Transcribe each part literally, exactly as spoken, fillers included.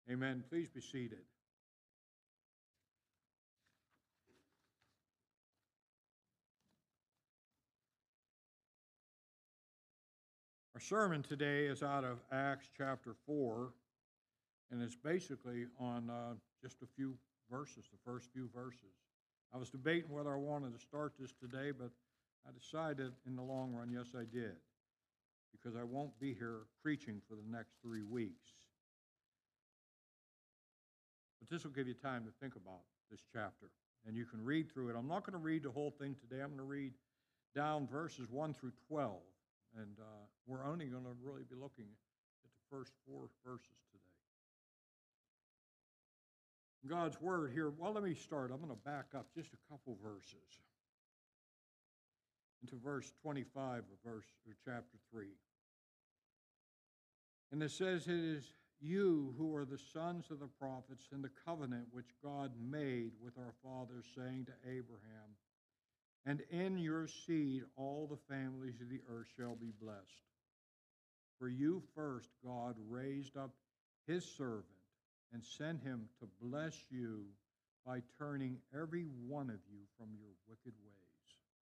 Amen. Please be seated. Our sermon today is out of Acts chapter four, and it's basically on uh, just a few verses, the first few verses. I was debating whether I wanted to start this today, but I decided in the long run, yes, I did, because I won't be here preaching for the next three weeks. But this will give you time to think about this chapter, and you can read through it. I'm not going to read the whole thing today. I'm going to read down verses one through twelve, and uh, we're only going to really be looking at the first four verses today. God's Word here, well, let me start. I'm going to back up just a couple verses into verse twenty-five of verse or chapter three. And it says, "It is you who are the sons of the prophets and the covenant which God made with our fathers, saying to Abraham, and in your seed all the families of the earth shall be blessed. For you first God raised up his servant and sent him to bless you by turning every one of you from your wicked ways."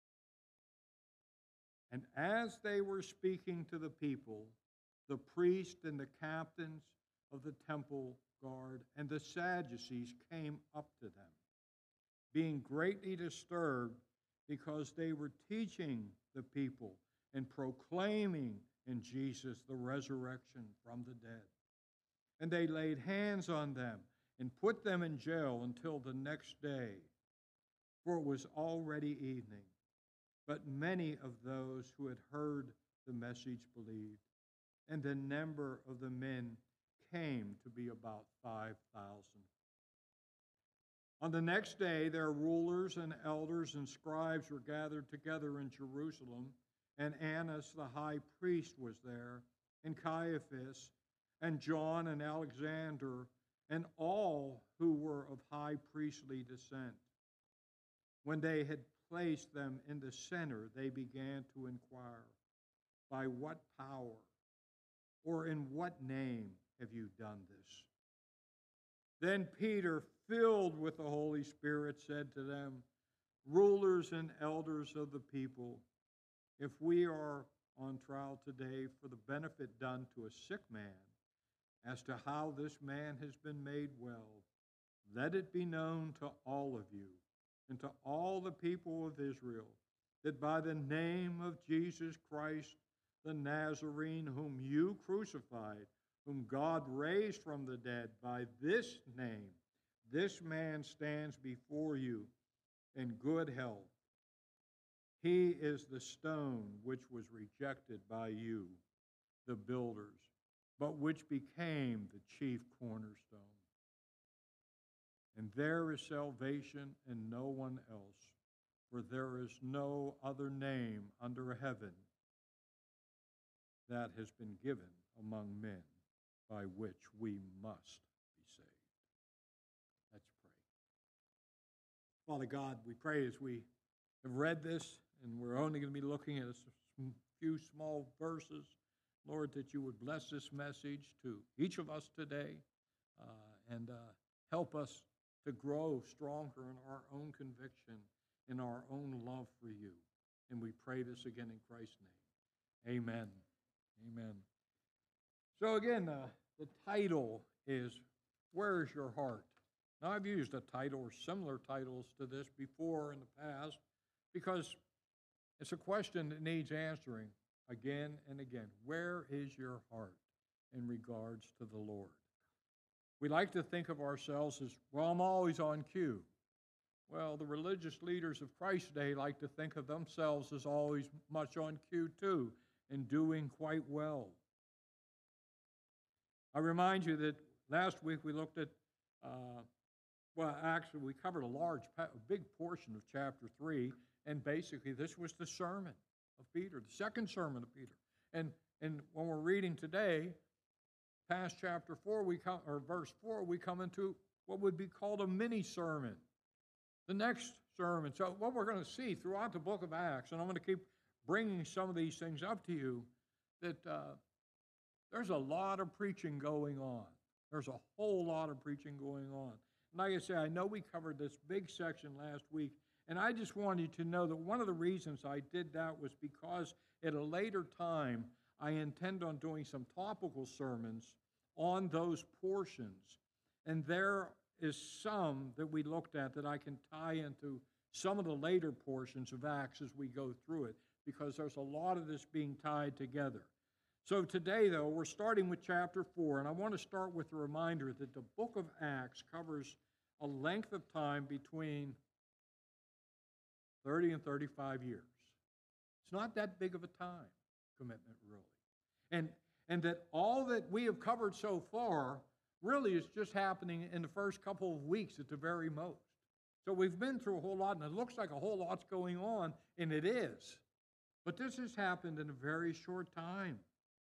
And as they were speaking to the people, the priest and the captains of the temple guard and the Sadducees came up to them, being greatly disturbed because they were teaching the people and proclaiming in Jesus the resurrection from the dead. And they laid hands on them and put them in jail until the next day, for it was already evening. But many of those who had heard the message believed, and the number of the men came to be about five thousand. On the next day, their rulers and elders and scribes were gathered together in Jerusalem, and Annas the high priest was there, and Caiaphas, and John and Alexander, and all who were of high priestly descent. When they had placed them in the center, they began to inquire, "By what power or in what name have you done this?" Then Peter, filled with the Holy Spirit, said to them, "Rulers and elders of the people, if we are on trial today for the benefit done to a sick man, as to how this man has been made well, let it be known to all of you and to all the people of Israel that by the name of Jesus Christ, the Nazarene, whom you crucified, whom God raised from the dead, by this name, this man stands before you in good health. He is the stone which was rejected by you, the builders, but which became the chief cornerstone. And there is salvation in no one else, for there is no other name under heaven that has been given among men by which we must be saved." Let's pray. Father God, we pray as we have read this, and we're only going to be looking at a few small verses, Lord, that you would bless this message to each of us today uh, and uh, help us to grow stronger in our own conviction, in our own love for you. And we pray this again in Christ's name. Amen. Amen. So again, uh, the title is, "Where is Your Heart?" Now, I've used a title or similar titles to this before in the past because it's a question that needs answering again and again. Where is your heart in regards to the Lord? We like to think of ourselves as, well, I'm always on cue. Well, the religious leaders of Christ's day like to think of themselves as always much on cue too, and doing quite well. I remind you that last week we looked at, uh, well, actually we covered a large, a big portion of chapter three, and basically this was the sermon of Peter, the second sermon of Peter. And and when we're reading today, past chapter four, we come, or verse four, we come into what would be called a mini sermon, the next sermon. So what we're going to see throughout the book of Acts, and I'm going to keep bringing some of these things up to you, that uh, there's a lot of preaching going on. There's a whole lot of preaching going on. And like I say, I know we covered this big section last week, and I just want you to know that one of the reasons I did that was because at a later time, I intend on doing some topical sermons on those portions. And there is some that we looked at that I can tie into some of the later portions of Acts as we go through it, because there's a lot of this being tied together. So today, though, we're starting with chapter four, and I want to start with a reminder that the book of Acts covers a length of time between thirty and thirty-five years. It's not that big of a time commitment, really. And, and that all that we have covered so far really is just happening in the first couple of weeks at the very most. So we've been through a whole lot, and it looks like a whole lot's going on, and it is. But this has happened in a very short time.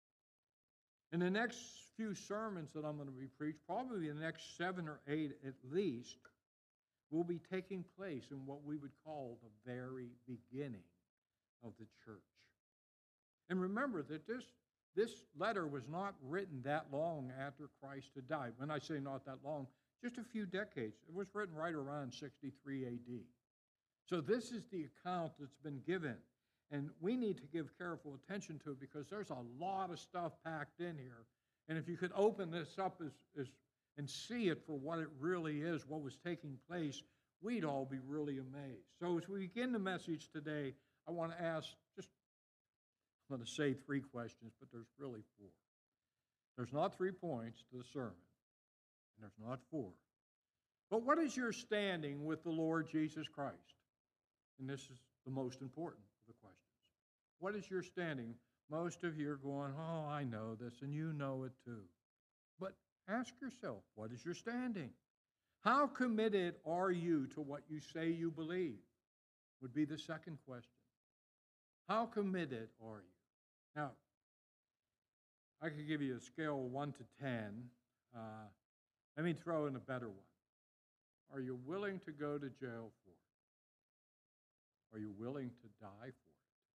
In the next few sermons that I'm going to be preached, probably the next seven or eight at least, will be taking place in what we would call the very beginning of the church. And remember that this, this letter was not written that long after Christ had died. When I say not that long, just a few decades. It was written right around sixty-three A D. So this is the account that's been given. And we need to give careful attention to it because there's a lot of stuff packed in here. And if you could open this up as, as, and see it for what it really is, what was taking place, we'd all be really amazed. So as we begin the message today, I want to ask just, I'm going to say three questions, but there's really four. There's not three points to the sermon, and there's not four. But what is your standing with the Lord Jesus Christ? And this is the most important of the questions. What is your standing? Most of you are going, oh, I know this, and you know it too. But ask yourself, what is your standing? How committed are you to what you say you believe? Would be the second question. How committed are you? Now, I could give you a scale of one to ten. Uh, let me throw in a better one. Are you willing to go to jail for it? Are you willing to die for it?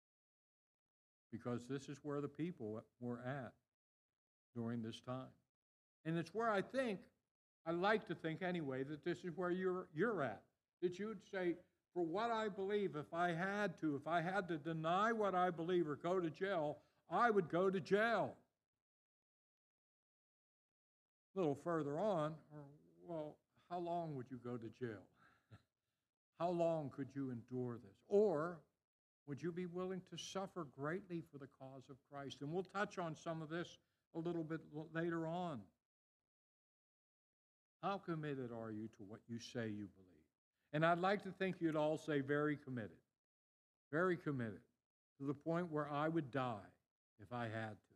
Because this is where the people were at during this time. And it's where I think, I like to think anyway, that this is where you're, you're at. That you would say, for what I believe, if I had to, if I had to deny what I believe or go to jail, I would go to jail. A little further on, or, well, how long would you go to jail? How long could you endure this? Or would you be willing to suffer greatly for the cause of Christ? And we'll touch on some of this a little bit later on. How committed are you to what you say you believe? And I'd like to think you'd all say very committed. Very committed. To the point where I would die if I had to.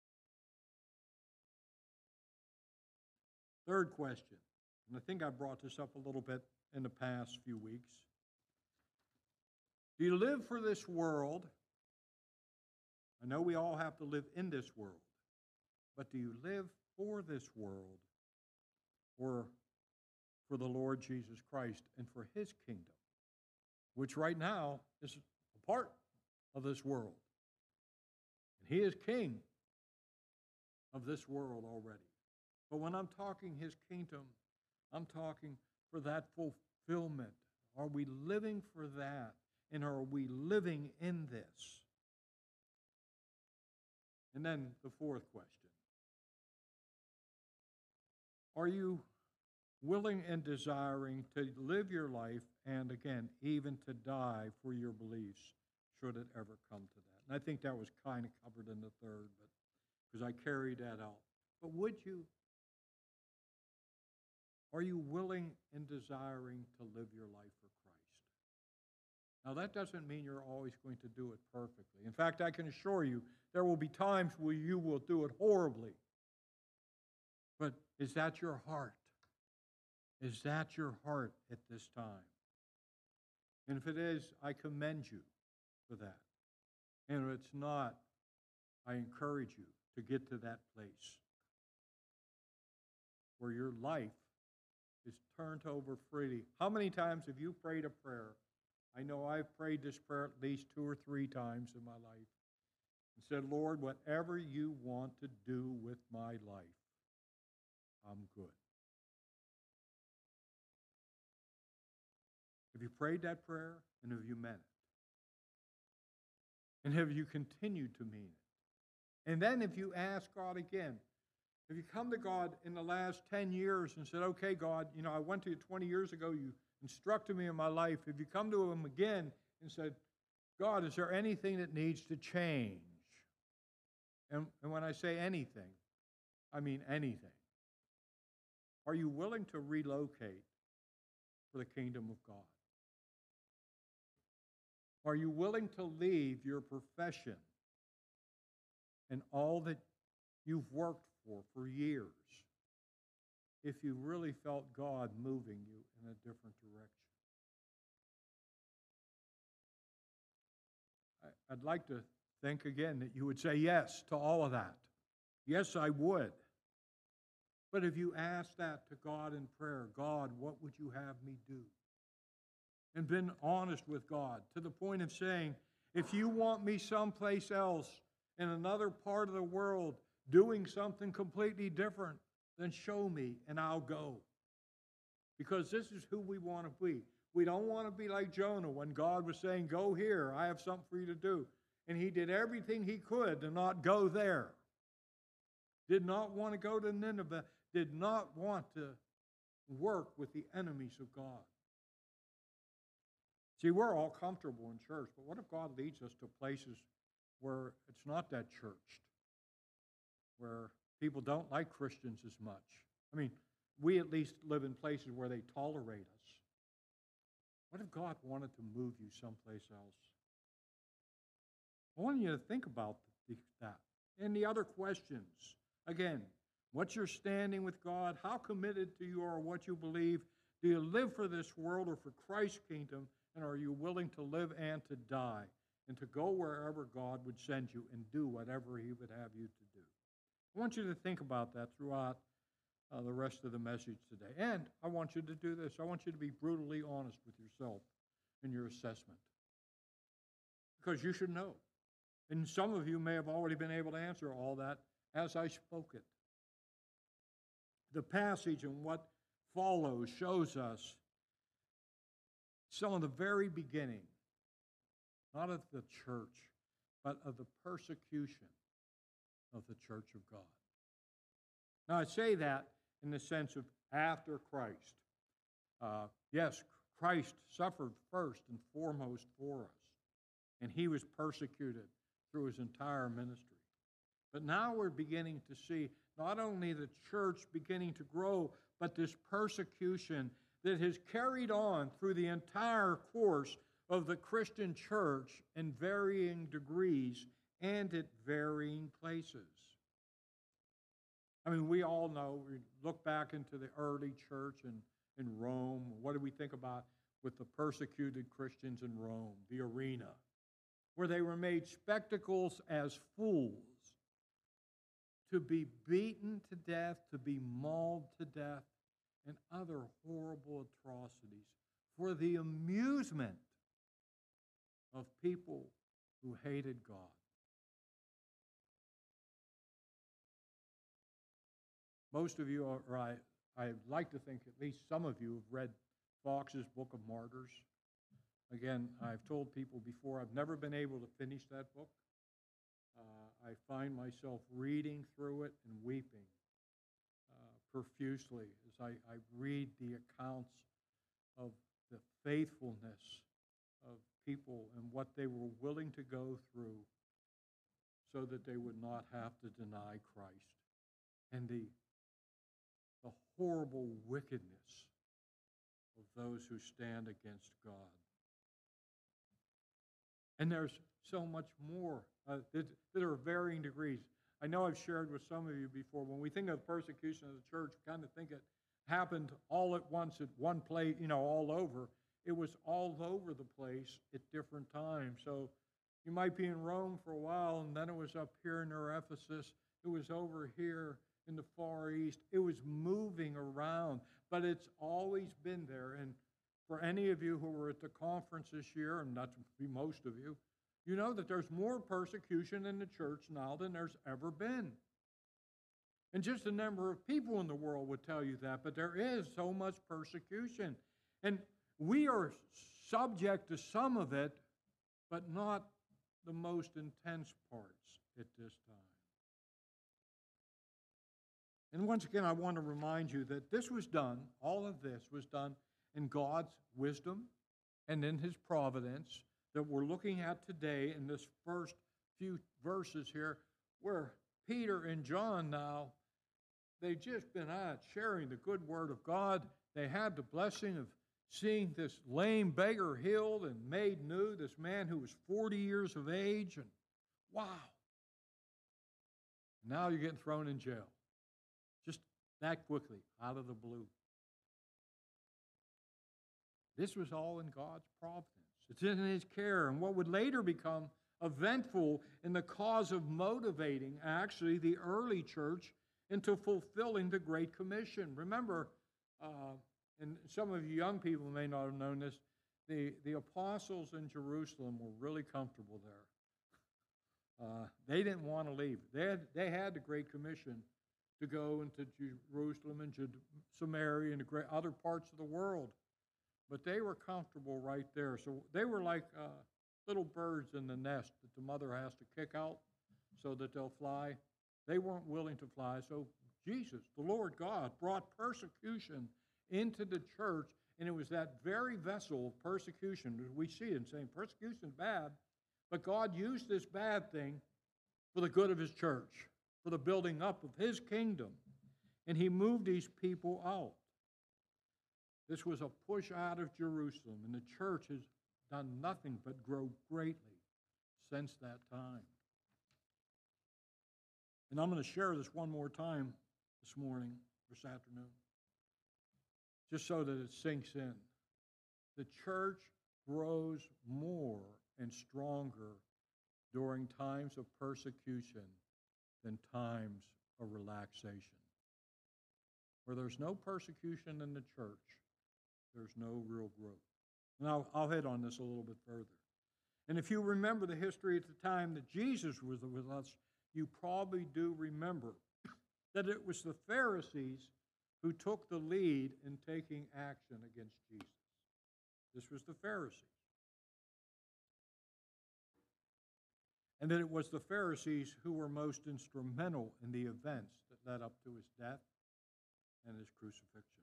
Third question, and I think I brought this up a little bit in the past few weeks. Do you live for this world? I know we all have to live in this world, but do you live for this world or for the Lord Jesus Christ and for his kingdom, which right now is a part of this world? And he is king of this world already. But when I'm talking his kingdom, I'm talking for that fulfillment. Are we living for that? And are we living in this? And then the fourth question. Are you willing and desiring to live your life and, again, even to die for your beliefs, should it ever come to that? And I think that was kind of covered in the third, but because I carried that out. But would you, are you willing and desiring to live your life for Christ? Now, that doesn't mean you're always going to do it perfectly. In fact, I can assure you there will be times where you will do it horribly. But is that your heart? Is that your heart at this time? And if it is, I commend you for that. And if it's not, I encourage you to get to that place where your life is turned over freely. How many times have you prayed a prayer? I know I've prayed this prayer at least two or three times in my life and said, Lord, whatever you want to do with my life, I'm I'm good. Have you prayed that prayer, and have you meant it? And have you continued to mean it? And then if you ask God again, if you come to God in the last ten years and said, okay, God, you know, I went to you twenty years ago, you instructed me in my life. If you come to him again and said, God, is there anything that needs to change? And, and when I say anything, I mean anything. Are you willing to relocate for the kingdom of God? Are you willing to leave your profession and all that you've worked for for years if you really felt God moving you in a different direction? I, I'd like to think again that you would say yes to all of that. Yes, I would. But if you ask that to God in prayer, God, what would you have me do? And been honest with God to the point of saying, if you want me someplace else in another part of the world doing something completely different, then show me and I'll go. Because this is who we want to be. We don't want to be like Jonah when God was saying, go here, I have something for you to do. And he did everything he could to not go there. Did not want to go to Nineveh, did not want to work with the enemies of God. See, we're all comfortable in church, but what if God leads us to places where it's not that churched, where people don't like Christians as much? I mean, we at least live in places where they tolerate us. What if God wanted to move you someplace else? I want you to think about that. And the other questions. Again, what's your standing with God? How committed to you are what you believe? Do you live for this world or for Christ's kingdom? And are you willing to live and to die and to go wherever God would send you and do whatever he would have you to do? I want you to think about that throughout uh, the rest of the message today. And I want you to do this. I want you to be brutally honest with yourself in your assessment. Because you should know. And some of you may have already been able to answer all that as I spoke it. The passage and what follows shows us some of the very beginning, not of the church, but of the persecution of the church of God. Now, I say that in the sense of after Christ. Uh, yes, Christ suffered first and foremost for us, and he was persecuted through his entire ministry. But now we're beginning to see not only the church beginning to grow, but this persecution that has carried on through the entire course of the Christian church in varying degrees and at varying places. I mean, we all know, we look back into the early church in, in Rome. What do we think about with the persecuted Christians in Rome, the arena, where they were made spectacles as fools, to be beaten to death, to be mauled to death, and other horrible atrocities for the amusement of people who hated God. Most of you, are, or I, I'd like to think at least some of you have read Fox's Book of Martyrs. Again, I've told people before, I've never been able to finish that book. Uh, I find myself reading through it and weeping uh, profusely as I, I read the accounts of the faithfulness of people and what they were willing to go through so that they would not have to deny Christ, and the, the horrible wickedness of those who stand against God. And there's so much more uh, that, that are varying degrees. I know I've shared with some of you before, when we think of persecution of the church, we kind of think it happened all at once at one place, you know, all over. It was all over the place at different times. So you might be in Rome for a while, and then it was up here near Ephesus. It was over here in the Far East. It was moving around, but it's always been there. And for any of you who were at the conference this year, and that would be most of you, you know that there's more persecution in the church now than there's ever been. And just the number of people in the world would tell you that, but there is so much persecution. And we are subject to some of it, but not the most intense parts at this time. And once again, I want to remind you that this was done, all of this was done in God's wisdom and in His providence that we're looking at today in this first few verses here, where Peter and John now, they've just been out sharing the good word of God. They had the blessing of seeing this lame beggar healed and made new, this man who was forty years of age, and wow. Now you're getting thrown in jail. Just that quickly, out of the blue. This was all in God's providence. It's in His care, and what would later become eventful in the cause of motivating, actually, the early church into fulfilling the Great Commission. Remember, uh, and some of you young people may not have known this, the, the apostles in Jerusalem were really comfortable there. Uh, they didn't want to leave. They had, they had the Great Commission to go into Jerusalem and Samaria and the great other parts of the world. But they were comfortable right there. So they were like uh, little birds in the nest that the mother has to kick out so that they'll fly. They weren't willing to fly. So Jesus, the Lord God, brought persecution into the church, and it was that very vessel of persecution. We see it saying persecution is bad, but God used this bad thing for the good of His church, for the building up of His kingdom, and He moved these people out. This was a push out of Jerusalem, and the church has done nothing but grow greatly since that time. And I'm going to share this one more time this morning, this afternoon, just so that it sinks in. The church grows more and stronger during times of persecution than times of relaxation. Where there's no persecution in the church, there's no real growth. And I'll, I'll hit on this a little bit further. And if you remember the history at the time that Jesus was with us, you probably do remember that it was the Pharisees who took the lead in taking action against Jesus. This was the Pharisees. And that it was the Pharisees who were most instrumental in the events that led up to His death and His crucifixion.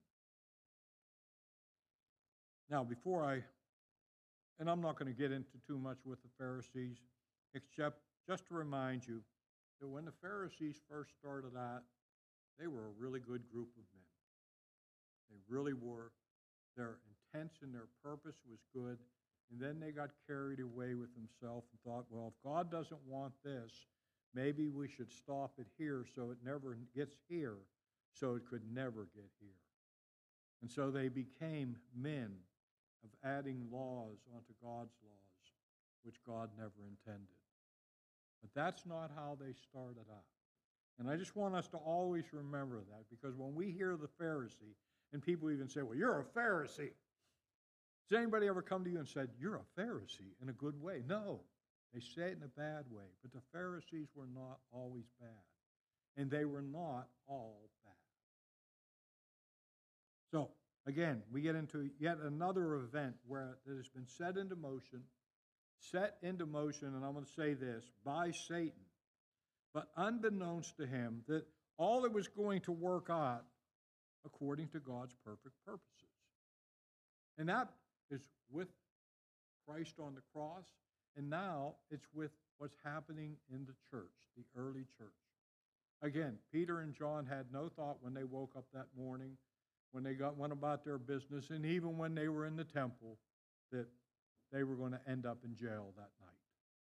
Now, before I, and I'm not going to get into too much with the Pharisees, except just to remind you that when the Pharisees first started out, they were a really good group of men. They really were. Their intent and their purpose was good, and then they got carried away with themselves and thought, well, if God doesn't want this, maybe we should stop it here so it never gets here, so it could never get here. And so they became men of adding laws onto God's laws, which God never intended. But that's not how they started out. And I just want us to always remember that, because when we hear the Pharisee, and people even say, well, you're a Pharisee. Has anybody ever come to you and said, you're a Pharisee in a good way? No, they say it in a bad way. But the Pharisees were not always bad. And they were not all bad. So, again, we get into yet another event where it has been set into motion, set into motion, and I'm going to say this, by Satan, but unbeknownst to him, that all it was going to work out according to God's perfect purposes. And that is with Christ on the cross, and now it's with what's happening in the church, the early church. Again, Peter and John had no thought when they woke up that morning, when they got went about their business, and even when they were in the temple, that they were going to end up in jail that night.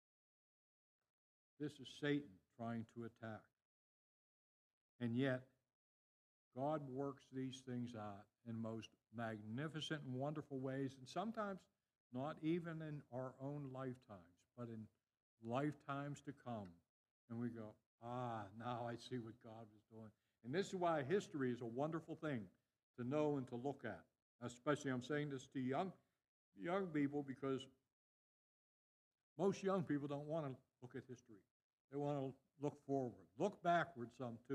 This is Satan trying to attack. And yet, God works these things out in most magnificent and wonderful ways, and sometimes not even in our own lifetimes, but in lifetimes to come. And we go, ah, now I see what God was doing. And this is why history is a wonderful thing to know and to look at. Especially, I'm saying this to young, young people, because most young people don't want to look at history. They want to look forward. Look backward some, too.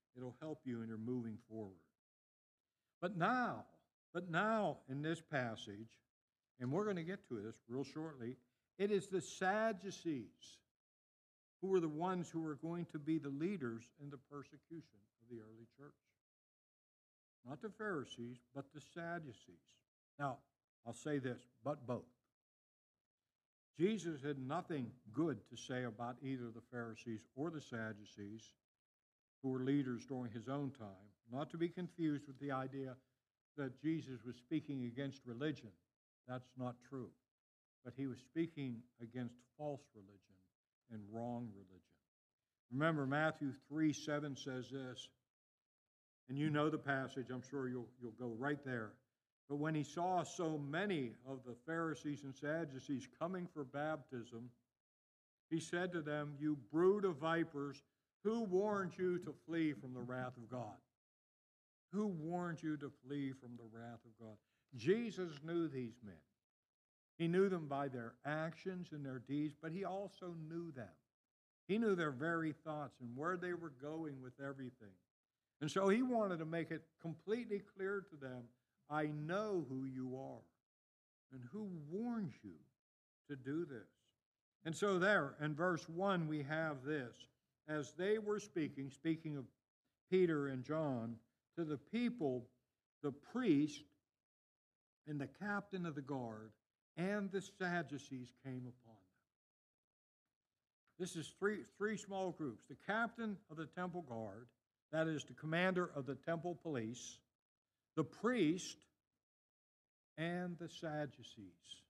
It'll help you in your moving forward. But now, but now in this passage, and we're going to get to this real shortly, it is the Sadducees who were the ones who were going to be the leaders in the persecution of the early church. Not the Pharisees, but the Sadducees. Now, I'll say this, but both. Jesus had nothing good to say about either the Pharisees or the Sadducees, who were leaders during his own time, not to be confused with the idea that Jesus was speaking against religion. That's not true. But he was speaking against false religion and wrong religion. Remember, Matthew three seven says this, and you know the passage, I'm sure you'll, you'll go right there. But when he saw so many of the Pharisees and Sadducees coming for baptism, he said to them, "You brood of vipers, who warned you to flee from the wrath of God?" Who warned you to flee from the wrath of God? Jesus knew these men. He knew them by their actions and their deeds, but he also knew them. He knew their very thoughts and where they were going with everything. And so he wanted to make it completely clear to them, I know who you are and who warns you to do this. And so there, in verse one, we have this. As they were speaking, speaking of Peter and John, to the people, the priest and the captain of the guard and the Sadducees came upon them. This is three, three small groups. The captain of the temple guard, that is the commander of the temple police, the priest, and the Sadducees.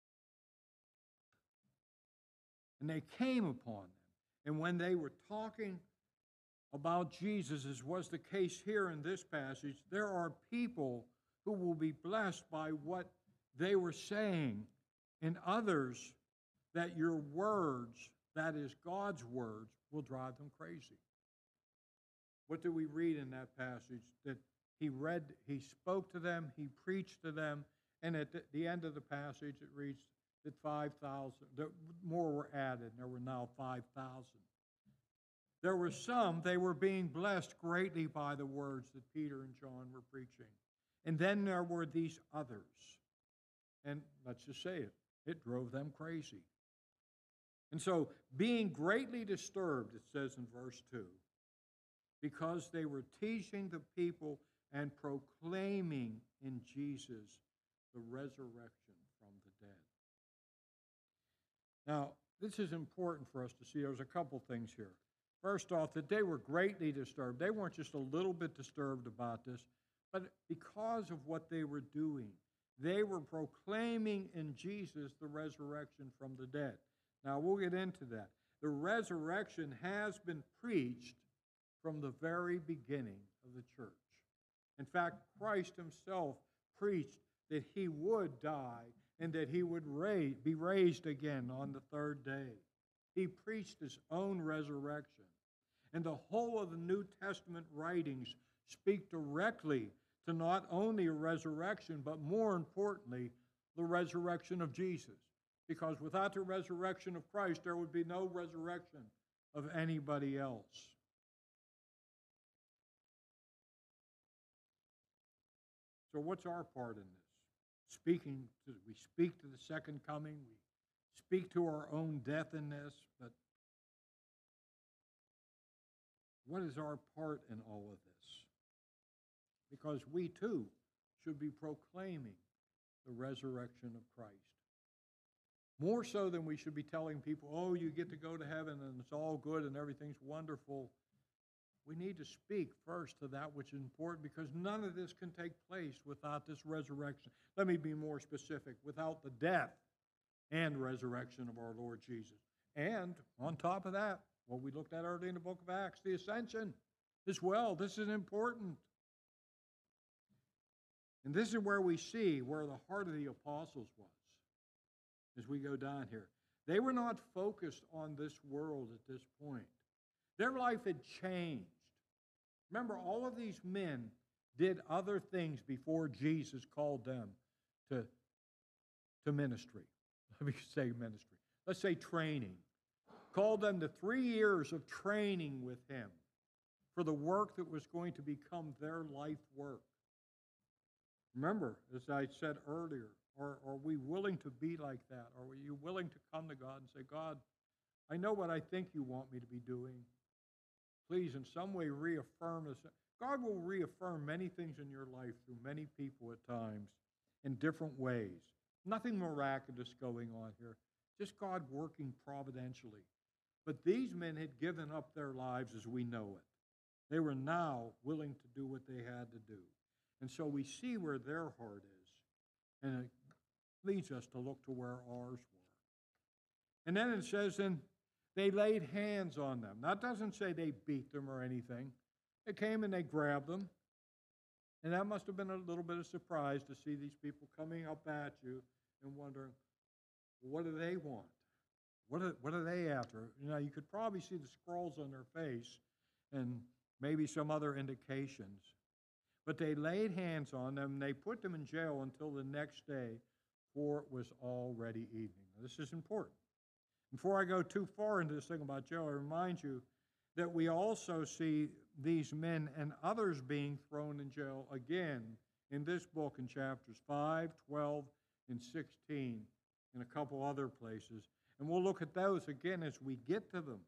And they came upon them. And when they were talking about Jesus, as was the case here in this passage, there are people who will be blessed by what they were saying, and others that your words, that is God's words, will drive them crazy. What do we read in that passage? That he read, he spoke to them, he preached to them, and at the end of the passage it reads that five thousand, more were added, and there were now five thousand. There were some, they were being blessed greatly by the words that Peter and John were preaching. And then there were these others. And let's just say it, it drove them crazy. And so, being greatly disturbed, it says in verse two, because they were teaching the people and proclaiming in Jesus the resurrection from the dead. Now, this is important for us to see. There's a couple things here. First off, that they were greatly disturbed. They weren't just a little bit disturbed about this, but because of what they were doing, they were proclaiming in Jesus the resurrection from the dead. Now, we'll get into that. The resurrection has been preached from the very beginning of the church. In fact, Christ himself preached that he would die and that he would raise, be raised again on the third day. He preached his own resurrection. And the whole of the New Testament writings speak directly to not only a resurrection, but more importantly, the resurrection of Jesus. Because without the resurrection of Christ, there would be no resurrection of anybody else. So what's our part in this? Speaking to, we speak to the second coming, we speak to our own death in this, but what is our part in all of this? Because we too should be proclaiming the resurrection of Christ. More so than we should be telling people, oh, you get to go to heaven and it's all good and everything's wonderful. We need to speak first to that which is important, because none of this can take place without this resurrection. Let me be more specific. Without the death and resurrection of our Lord Jesus. And on top of that, what we looked at earlier in the book of Acts, the ascension as well. This is important. And this is where we see where the heart of the apostles was as we go down here. They were not focused on this world at this point. Their life had changed. Remember, all of these men did other things before Jesus called them to, to ministry. Let me say ministry. Let's say training. Called them to three years of training with him. for the work that was going to become their life work. Remember, as I said earlier, are, are we willing to be like that? Are you willing to come to God and say, God, I know what I think you want me to be doing. Please, in some way, reaffirm this. God will reaffirm many things in your life through many people at times in different ways. Nothing miraculous going on here, just God working providentially. But these men had given up their lives as we know it. They were now willing to do what they had to do. And so we see where their heart is. And it leads us to look to where ours were. And then it says, and they laid hands on them. That doesn't say they beat them or anything. They came and they grabbed them. And that must have been a little bit of surprise to see these people coming up at you and wondering, what do they want? What are, what are they after? You know, you could probably see the scrolls on their face and maybe some other indications. But they laid hands on them, and they put them in jail until the next day, for it was already evening. Now, this is important. Before I go too far into this thing about jail, I remind you that we also see these men and others being thrown in jail again in this book in chapters five, twelve, and sixteen, and a couple other places. And we'll look at those again as we get to them.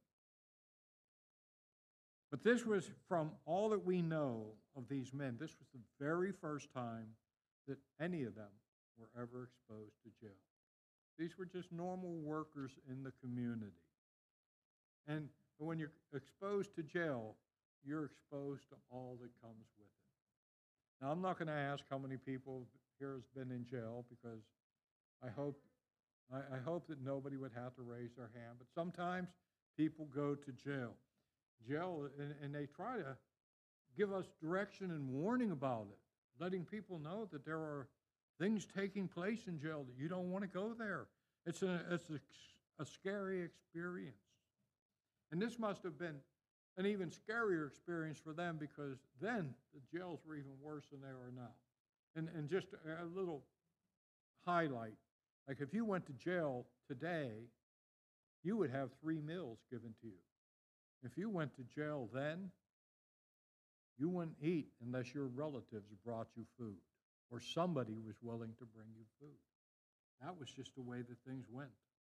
But this was, from all that we know of these men, this was the very first time that any of them were ever exposed to jail. These were just normal workers in the community. And when you're exposed to jail, you're exposed to all that comes with it. Now, I'm not going to ask how many people here has been in jail, because I hope, I, I hope that nobody would have to raise their hand. But sometimes people go to jail. Jail, and, and they try to give us direction and warning about it, letting people know that there are things taking place in jail, that you don't want to go there. It's a, it's a, a scary experience. And this must have been an even scarier experience for them, because then the jails were even worse than they are now. And, and just a, a little highlight, like if you went to jail today, you would have three meals given to you. If you went to jail then, you wouldn't eat unless your relatives brought you food or somebody was willing to bring you food. That was just the way that things went.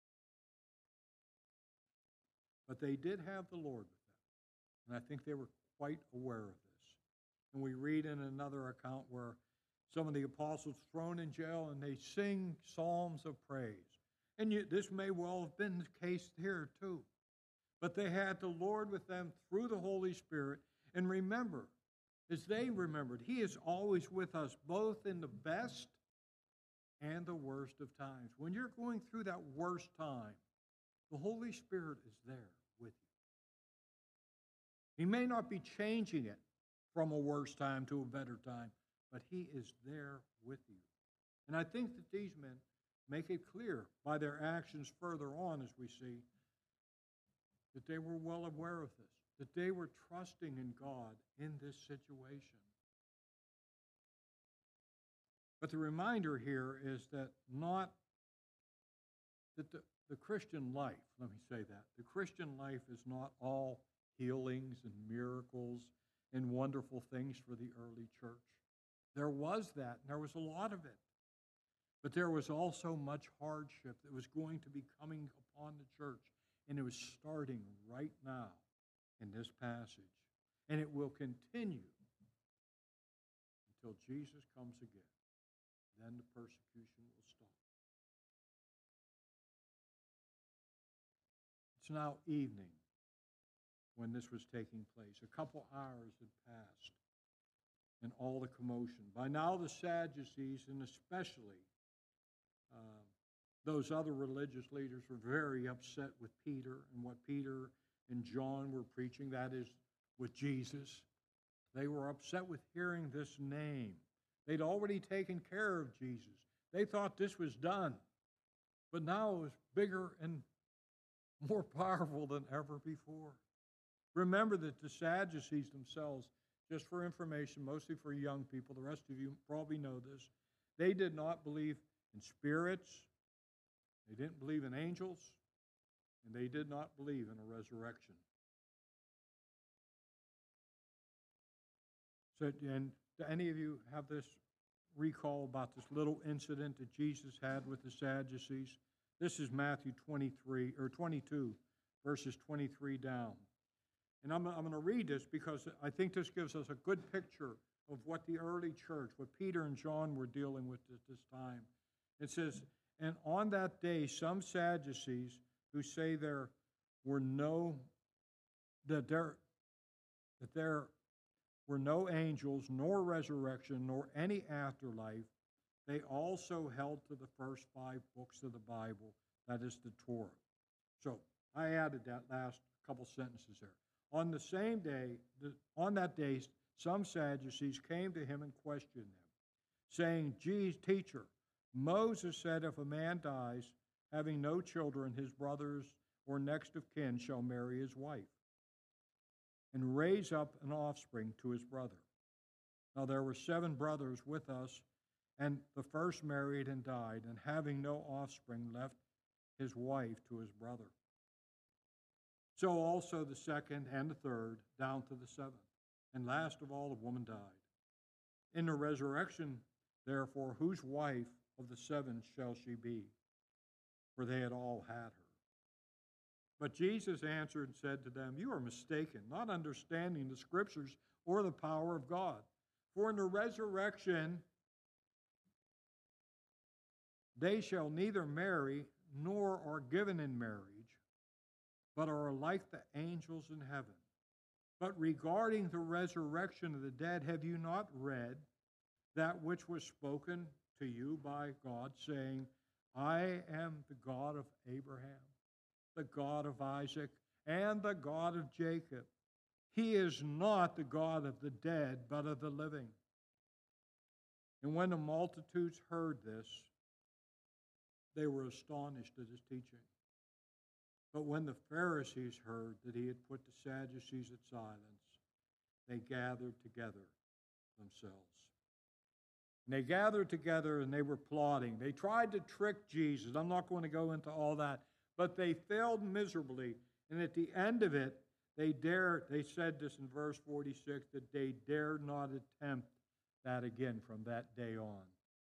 But they did have the Lord with them, and I think they were quite aware of this. And we read in another account where some of the apostles thrown in jail and they sing psalms of praise. And you, this may well have been the case here too. But they had the Lord with them through the Holy Spirit. And remember, as they remembered, He is always with us, both in the best and the worst of times. When you're going through that worst time, the Holy Spirit is there with you. He may not be changing it from a worse time to a better time, but He is there with you. And I think that these men make it clear by their actions further on, as we see, that they were well aware of this, that they were trusting in God in this situation. But the reminder here is that not that the, the Christian life, let me say that, the Christian life is not all healings and miracles and wonderful things for the early church. There was that, and there was a lot of it. But there was also much hardship that was going to be coming upon the church. And it was starting right now in this passage. And it will continue until Jesus comes again. Then the persecution will stop. It's now evening when this was taking place. A couple hours had passed and all the commotion. By now the Sadducees, and especially uh, those other religious leaders, were very upset with Peter and what Peter and John were preaching, that is, with Jesus. They were upset with hearing this name. They'd already taken care of Jesus. They thought this was done. But now it was bigger and more powerful than ever before. Remember that the Sadducees themselves, just for information, mostly for young people, the rest of you probably know this, they did not believe in spirits, they didn't believe in angels, and they did not believe in a resurrection. So, and do any of you have this recall about this little incident that Jesus had with the Sadducees? This is Matthew twenty-three, or twenty-two, verses twenty-three down. And I'm, I'm going to read this because I think this gives us a good picture of what the early church, what Peter and John were dealing with at this time. It says, and on that day some Sadducees who say there were no, that there, that there were no angels, nor resurrection, nor any afterlife, they also held to the first five books of the Bible, that is the Torah. So I added that last couple sentences there. On the same day, on that day, some Sadducees came to him and questioned him, saying, "Jesus, teacher, Moses said if a man dies, having no children, his brothers or next of kin shall marry his wife and raise up an offspring to his brother. Now there were seven brothers with us, and the first married and died, and having no offspring left his wife to his brother. So also the second and the third, down to the seventh. And last of all, the woman died. In the resurrection, therefore, whose wife of the seven shall she be? For they had all had her. But Jesus answered and said to them, You are mistaken, not understanding the Scriptures or the power of God. For in the resurrection they shall neither marry nor are given in marriage, but are like the angels in heaven. But regarding the resurrection of the dead, have you not read that which was spoken to you by God, saying, I am the God of Abraham, the God of Isaac, and the God of Jacob. He is not the God of the dead, but of the living. And when the multitudes heard this, they were astonished at his teaching. But when the Pharisees heard that he had put the Sadducees at silence, they gathered together themselves. And they gathered together and they were plotting. They tried to trick Jesus. I'm not going to go into all that. But they failed miserably. And at the end of it, they dared, they said this in verse forty-six, that they dared not attempt that again from that day on.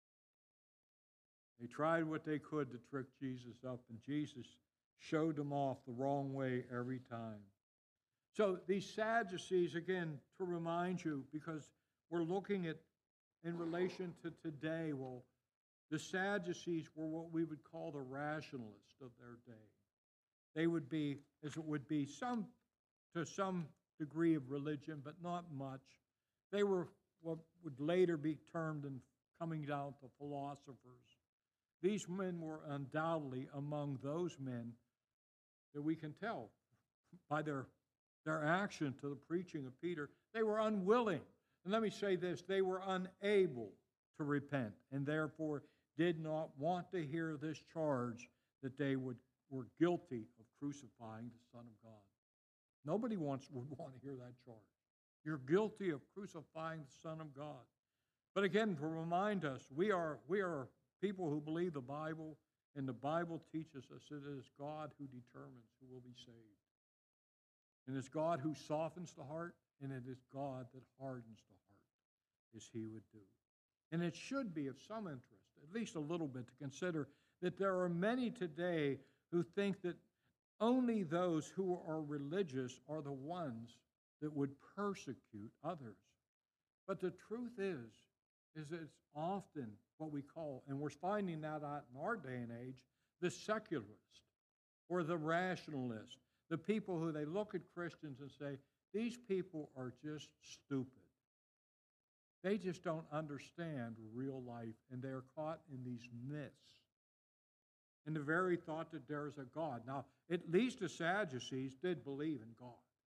They tried what they could to trick Jesus up, and Jesus showed them off the wrong way every time. So these Sadducees, again, to remind you, because we're looking at in relation to today, well, the Sadducees were what we would call the rationalists of their day. They would be, as it would be, some to some degree of religion, but not much. They were what would later be termed, in coming down to philosophers. These men were undoubtedly among those men that we can tell by their, their action to the preaching of Peter. They were unwilling. And let me say this, they were unable to repent, and therefore did not want to hear this charge that they would, were guilty of crucifying the Son of God. Nobody wants, would want to hear that charge. You're guilty of crucifying the Son of God. But again, to remind us, we are, we are people who believe the Bible, and the Bible teaches us it is God who determines who will be saved. And it's God who softens the heart, and it is God that hardens the heart, as he would do. And it should be of some interest, at least a little bit, to consider that there are many today who think that only those who are religious are the ones that would persecute others. But the truth is, is that it's often what we call, and we're finding that out in our day and age, the secularist or the rationalist, the people who they look at Christians and say, these people are just stupid. They just don't understand real life, and they're caught in these myths. And the very thought that there is a God. Now, at least the Sadducees did believe in God.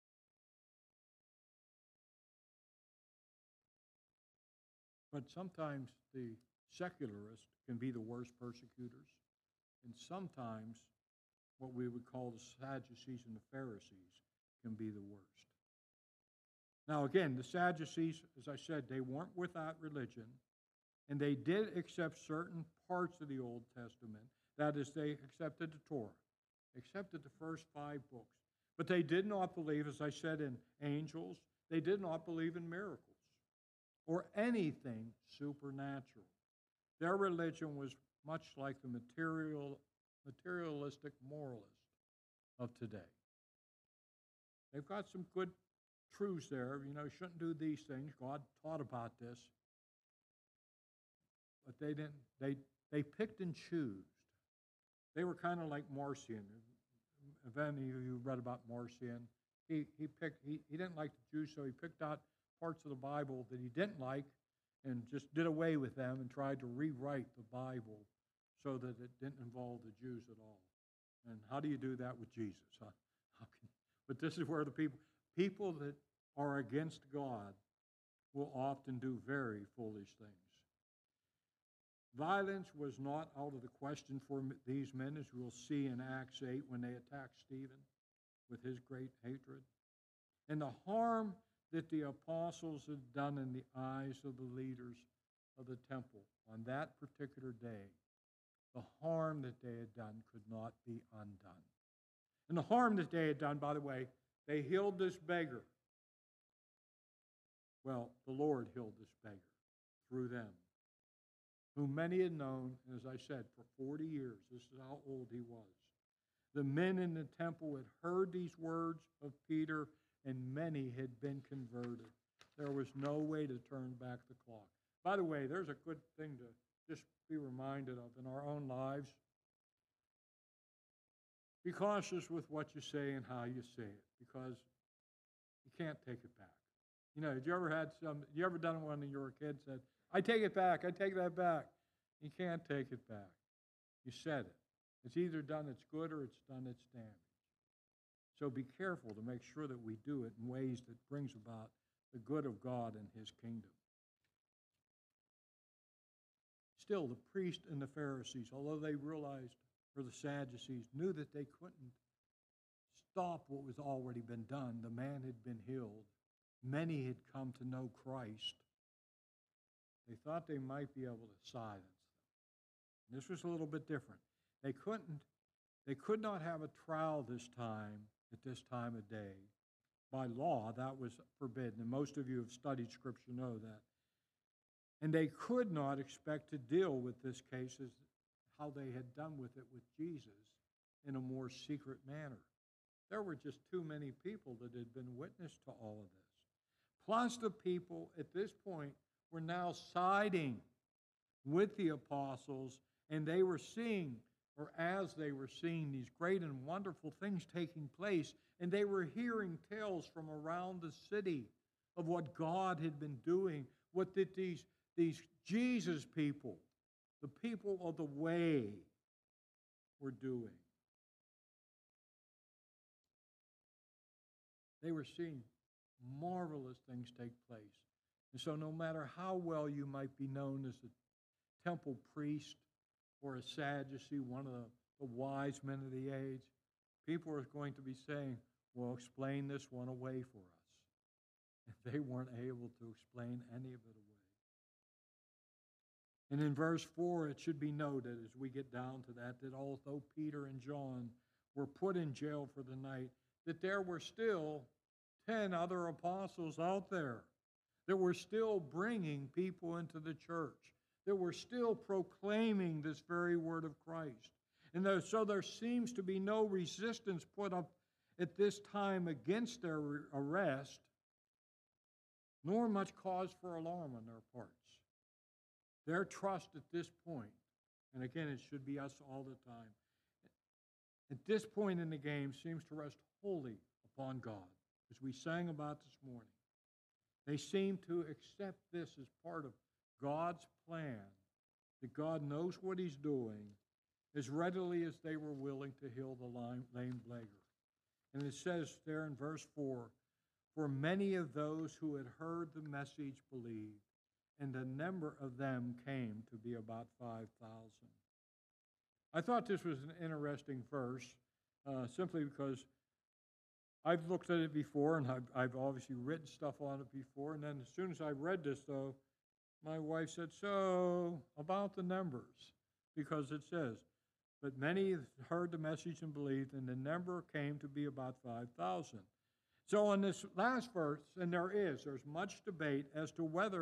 But sometimes the secularists can be the worst persecutors, and sometimes what we would call the Sadducees and the Pharisees can be the worst. Now again, the Sadducees, as I said, they weren't without religion, and they did accept certain parts of the Old Testament. That is, they accepted the Torah, accepted the first five books. But they did not believe, as I said, in angels. They did not believe in miracles. or anything supernatural. Their religion was much like the material, materialistic moralist of today. They've got some good truths there. You know, you shouldn't do these things. God taught about this. But they didn't, they, they picked and chose. They were kind of like Marcion. If any of you read about Marcion, he, he picked, he, he didn't like the Jews, so he picked out parts of the Bible that he didn't like and just did away with them and tried to rewrite the Bible so that it didn't involve the Jews at all. And how do you do that with Jesus? Huh? How can, but this is where the people, people that are against God will often do very foolish things. Violence was not out of the question for these men, as we'll see in Acts eight when they attacked Stephen with his great hatred. And the harm that the apostles had done in the eyes of the leaders of the temple on that particular day, the harm that they had done could not be undone. And the harm that they had done, by the way, they healed this beggar. Well, the Lord healed this beggar through them, whom many had known, as I said, for forty years. This is how old he was. The men in the temple had heard these words of Peter, and many had been converted. There was no way to turn back the clock. By the way, there's a good thing to just be reminded of in our own lives. Be cautious with what you say and how you say it, because you can't take it back. You know, did you ever had some, you ever done one when you were a kid said, I take it back, I take that back. You can't take it back. You said it. It's either done its good or it's done its damage. So be careful to make sure that we do it in ways that brings about the good of God and his kingdom. Still, the priests and the Pharisees, although they realized, or the Sadducees, knew that they couldn't stop what was already been done. The man had been healed. Many had come to know Christ. They thought they might be able to silence them. This was a little bit different. They couldn't, they could not have a trial this time, at this time of day. By law, that was forbidden, and most of you have studied Scripture know that. And they could not expect to deal with this case as how they had done with it with Jesus in a more secret manner. There were just too many people that had been witness to all of this. Plus, the people at this point were now siding with the apostles, and they were seeing, or as they were seeing, these great and wonderful things taking place, and they were hearing tales from around the city of what God had been doing, what did these, these Jesus people, the people of the way, were doing. They were seeing marvelous things take place. And so no matter how well you might be known as a temple priest or a Sadducee, one of the, the wise men of the age, people are going to be saying, well, explain this one away for us. And they weren't able to explain any of it away. And in verse four, it should be noted as we get down to that, that although Peter and John were put in jail for the night, that there were still ten other apostles out there that were still bringing people into the church, that were still proclaiming this very word of Christ. And there, so there seems to be no resistance put up at this time against their arrest, nor much cause for alarm on their parts. Their trust at this point, and again, it should be us all the time, at this point in the game seems to rest wholly upon God, as we sang about this morning. They seem to accept this as part of God's plan, that God knows what he's doing, as readily as they were willing to heal the lame beggar. And it says there in verse four, for many of those who had heard the message believed, and the number of them came to be about five thousand. I thought this was an interesting verse, uh, simply because I've looked at it before, and I've, I've obviously written stuff on it before, and then as soon as I read this, though, my wife said, so, about the numbers, because it says, but many heard the message and believed, and the number came to be about five thousand. So in this last verse, and there is, there's much debate as to whether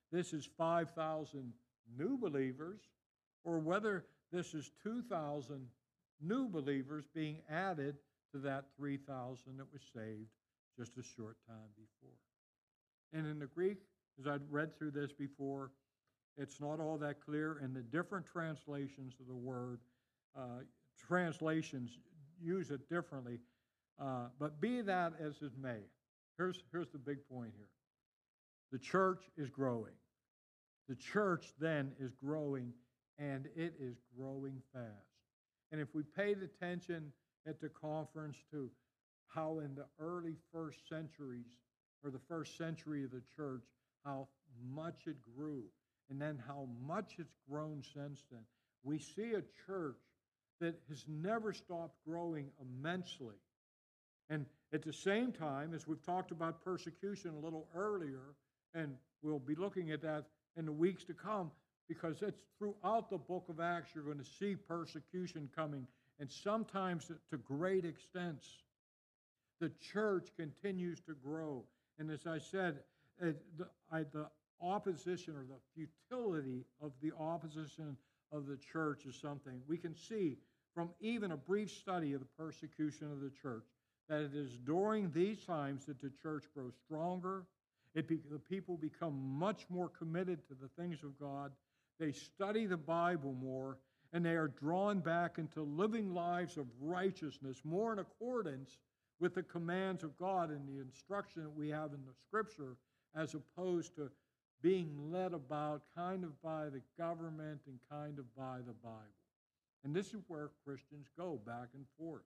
this is five thousand new believers or whether this is two thousand new believers being added to that three thousand that was saved just a short time before. And in the Greek, as I'd read through this before, it's not all that clear, and the different translations of the word, uh, translations use it differently. Uh, but be that as it may, here's, here's the big point here. The church is growing. The church then is growing, and it is growing fast. And if we paid attention at the conference to how in the early first centuries, or the first century of the church, how much it grew, and then how much it's grown since then, we see a church that has never stopped growing immensely. And at the same time, as we've talked about persecution a little earlier, and we'll be looking at that in the weeks to come, because it's throughout the book of Acts you're going to see persecution coming, and sometimes to great extents. The church continues to grow. And as I said, uh, the, I, the opposition or the futility of the opposition of the church is something we can see from even a brief study of the persecution of the church, that it is during these times that the church grows stronger. It be, the people become much more committed to the things of God. They study the Bible more, and they are drawn back into living lives of righteousness, more in accordance with the commands of God and the instruction that we have in the Scripture, as opposed to being led about kind of by the government and kind of by the Bible. And this is where Christians go back and forth.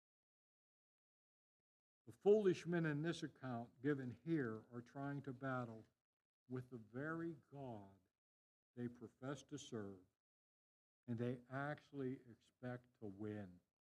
The foolish men in this account given here are trying to battle with the very God they profess to serve, and they actually expect to win.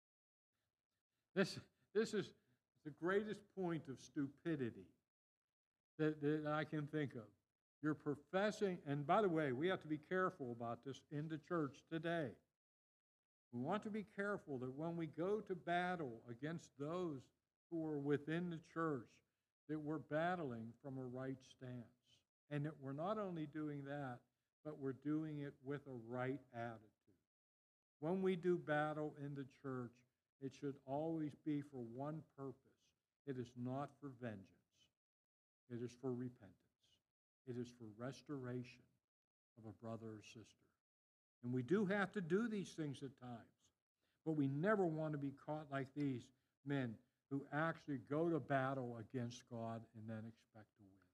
This, this is the greatest point of stupidity that, that I can think of. You're professing, and by the way, we have to be careful about this in the church today. We want to be careful that when we go to battle against those who are within the church, that we're battling from a right stance. And that we're not only doing that, but we're doing it with a right attitude. When we do battle in the church, it should always be for one purpose. It is not for vengeance. It is for repentance. It is for restoration of a brother or sister. And we do have to do these things at times, but we never want to be caught like these men who actually go to battle against God and then expect to win.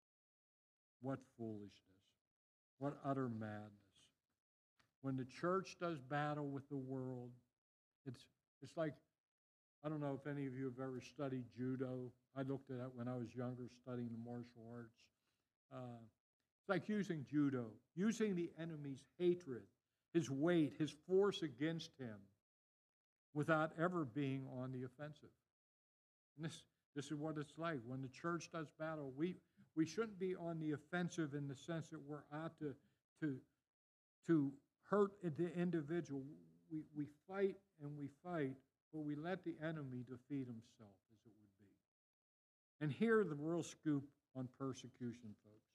What foolishness. What utter madness. When the church does battle with the world, it's it's like, I don't know if any of you have ever studied judo. I looked at it when I was younger, studying the martial arts. Uh, it's like using judo, using the enemy's hatred, his weight, his force against him, without ever being on the offensive. And this, this is what it's like. When the church does battle, we, we shouldn't be on the offensive in the sense that we're out to, to, to hurt the individual. We, we fight and we fight, but we let the enemy defeat himself, as it would be. And here the real scoop on persecution, folks.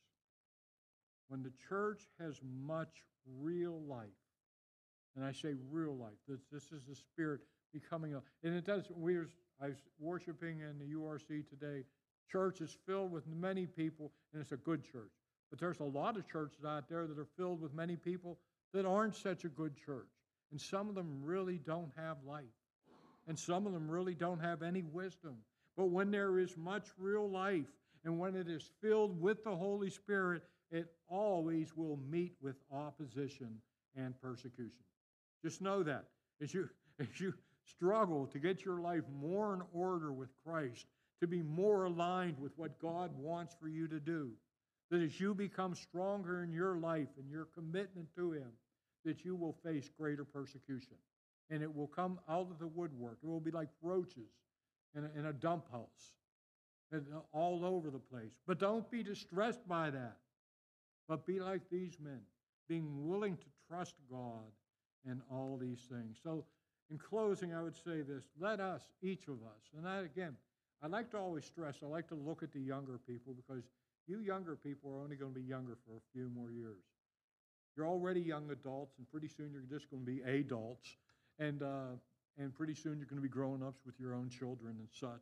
When the church has much real life, and I say real life, this, this is the Spirit becoming a, and it does, we are, I was worshiping in the U R C today. Church is filled with many people, and it's a good church. But there's a lot of churches out there that are filled with many people that aren't such a good church. And some of them really don't have life. And some of them really don't have any wisdom. But when there is much real life, and when it is filled with the Holy Spirit, it always will meet with opposition and persecution. Just know that. As you, as you struggle to get your life more in order with Christ, to be more aligned with what God wants for you to do, that as you become stronger in your life and your commitment to Him, that you will face greater persecution. And it will come out of the woodwork. It will be like roaches in a, in a dump house, and all over the place. But don't be distressed by that. But be like these men, being willing to trust God in all these things. So in closing, I would say this. Let us, each of us, and that again, I like to always stress, I like to look at the younger people because You younger people are only going to be younger for a few more years. You're already young adults, and pretty soon you're just going to be adults, and uh, and pretty soon you're going to be grown ups with your own children and such.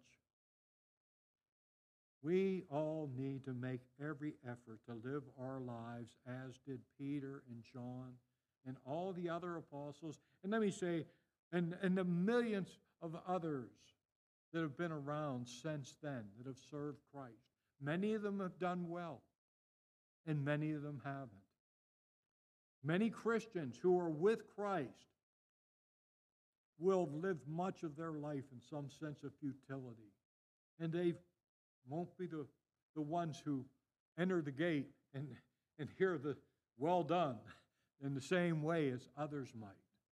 We all need to make every effort to live our lives as did Peter and John and all the other apostles. And let me say, and, and the millions of others that have been around since then that have served Christ. Many of them have done well, and many of them haven't. Many Christians who are with Christ will live much of their life in some sense of futility, and they won't be the, the ones who enter the gate and, and hear the well done in the same way as others might.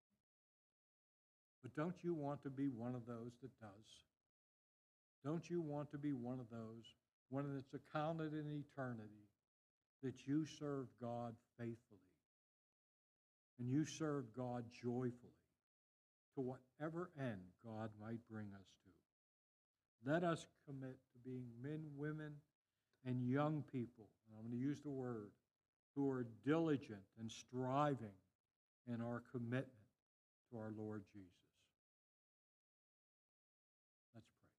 But don't you want to be one of those that does? Don't you want to be one of those when it's accounted in eternity that you served God faithfully and you served God joyfully to whatever end God might bring us to? Let us commit to being men, women, and young people, and I'm going to use the word, who are diligent and striving in our commitment to our Lord Jesus. Let's pray.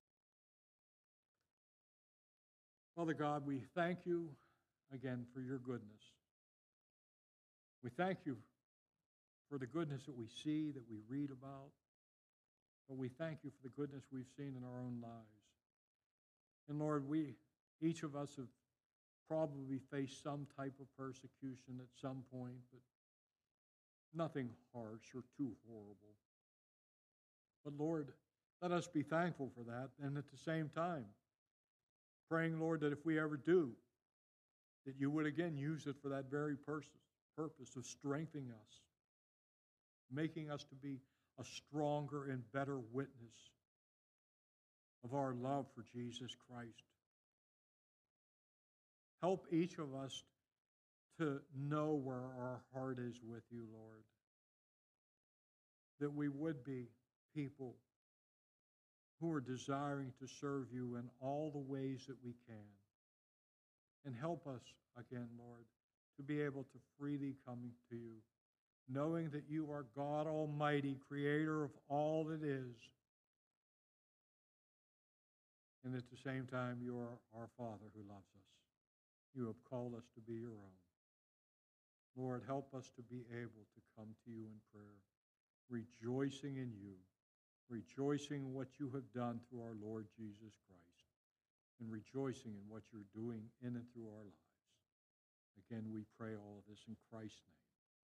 Father God, we thank you again for your goodness. We thank you for the goodness that we see, that we read about, but we thank you for the goodness we've seen in our own lives. And Lord, we, each of us have probably faced some type of persecution at some point, but nothing harsh or too horrible. But Lord, let us be thankful for that, and at the same time, praying, Lord, that if we ever do, that you would again use it for that very purpose, purpose of strengthening us, making us to be a stronger and better witness of our love for Jesus Christ. Help each of us to know where our heart is with you, Lord, that we would be people who are desiring to serve you in all the ways that we can. And help us again, Lord, to be able to freely come to you, knowing that you are God Almighty, creator of all that is, and at the same time, you are our Father who loves us. You have called us to be your own. Lord, help us to be able to come to you in prayer, rejoicing in you, rejoicing in what you have done through our Lord Jesus Christ, and rejoicing in what you're doing in and through our lives. Again, we pray all of this in Christ's name.